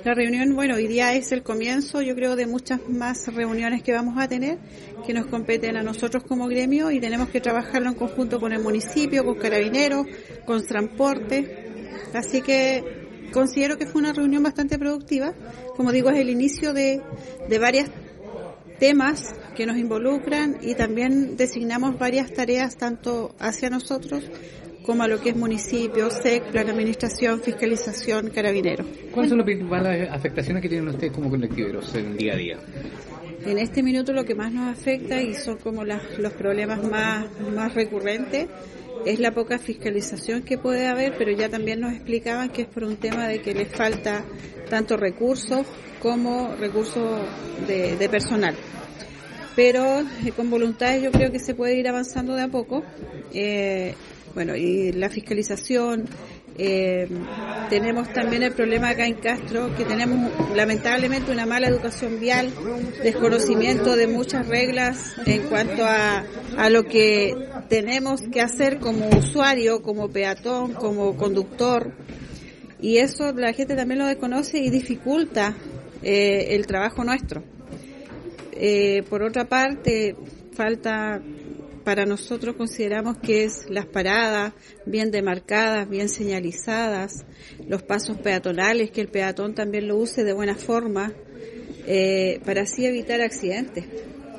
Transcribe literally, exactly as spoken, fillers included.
La reunión, bueno, hoy día es el comienzo, yo creo, de muchas más reuniones que vamos a tener, que nos competen a nosotros como gremio y tenemos que trabajarlo en conjunto con el municipio, con Carabineros, con transporte. Así que considero que fue una reunión bastante productiva. Como digo, es el inicio de, de varios temas que nos involucran y también designamos varias tareas tanto hacia nosotros como a lo que es municipio, S E C, plan de administración, fiscalización, carabineros. ¿Cuáles son las principales afectaciones que tienen ustedes como colectiveros en el día a día? En este minuto lo que más nos afecta y son como las, los problemas más, más recurrentes es la poca fiscalización que puede haber, pero ya también nos explicaban que es por un tema de que les falta tanto recursos como recursos de, de personal. Pero eh, con voluntad yo creo que se puede ir avanzando de a poco. Eh, Bueno, y la fiscalización, eh, tenemos también el problema acá en Castro, que tenemos lamentablemente una mala educación vial, desconocimiento de muchas reglas en cuanto a, a lo que tenemos que hacer como usuario, como peatón, como conductor, y eso la gente también lo desconoce y dificulta eh, el trabajo nuestro. Eh, por otra parte, falta... Para nosotros consideramos que es las paradas bien demarcadas, bien señalizadas, los pasos peatonales, que el peatón también lo use de buena forma, eh, para así evitar accidentes.